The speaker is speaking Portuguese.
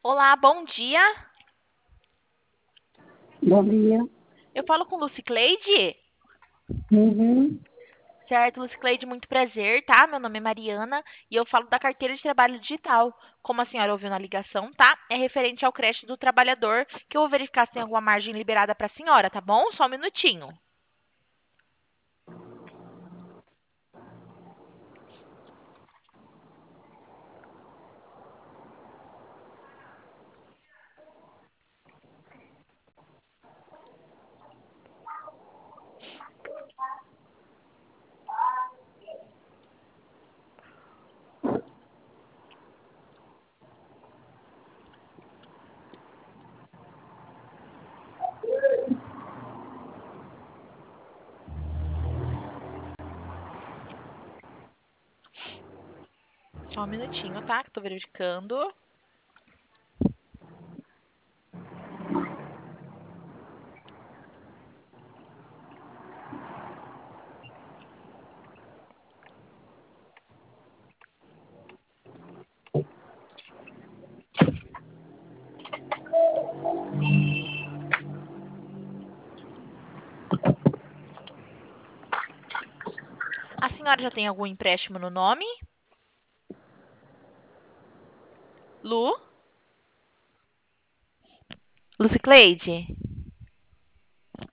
Olá, bom dia. Bom dia. Eu falo com Lucicleide? Uhum. Certo, Lucicleide, muito prazer, tá? Meu nome é Mariana e eu falo da carteira de trabalho digital. Como a senhora ouviu na ligação, tá? É referente ao crédito do trabalhador, que eu vou verificar se tem alguma margem liberada para a senhora, tá bom? Só um minutinho. Só um minutinho, tá? Que eu tô verificando. A senhora já tem algum empréstimo no nome? Lu? Lucicleide?